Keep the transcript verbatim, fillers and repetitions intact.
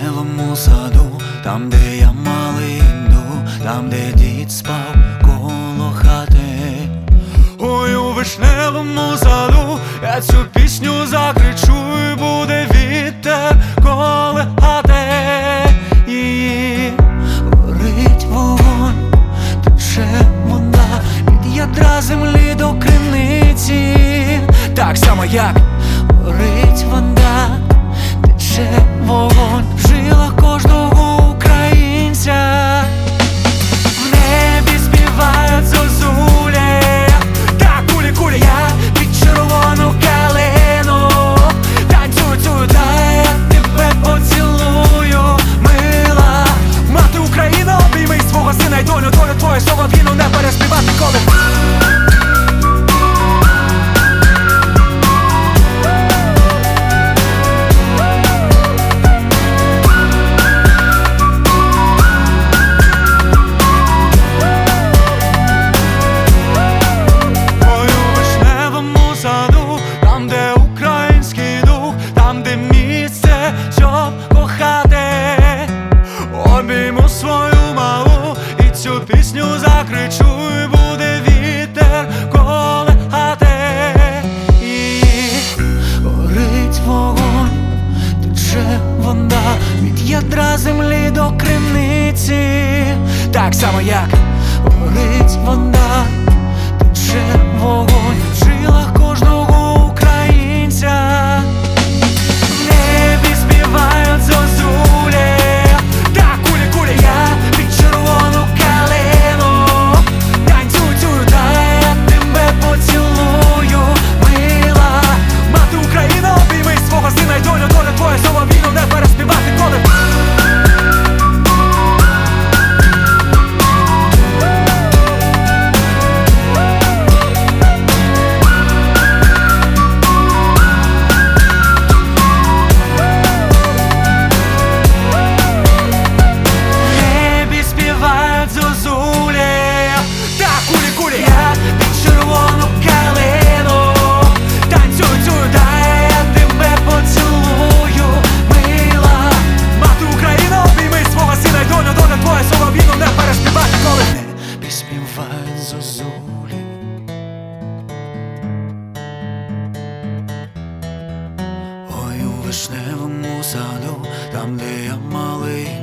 вишневому саду, там, де я малий йду, там, де дід спав коло хати. Ой, у вишневому саду я цю пісню закричу, і буде вітер колихати її. Горить вогонь, тече вода від ядра землі до криниці. Так само, як горить вода, тече вогонь в жилах кожного українця. В небі співають зозулі, так кулі-кулі, я під червону калину танцюю, цю, дай я тебе поцілую, мила мати Україна, обійми свого сина й долю, долю твою солов'їну не переспівати коли. Там, де український дух, там, де місце, щоб кохати, обійму свою малу і цю пісню закричу, і буде вітер колихати її. Горить вогонь, тече вода від ядра землі до криниці. Так само, як горить вода, тече вогонь в жилах кожного українця. В небі співають зозулі, так кулі-кулі, я під червону калину танцюю, цю, дай я тебе поцілую, мила мати Україна, обійми свого сина й долю, долю твою солов'їну не переспівати коли. Співають зозулі, ой, у вишневому саду, там, де я малий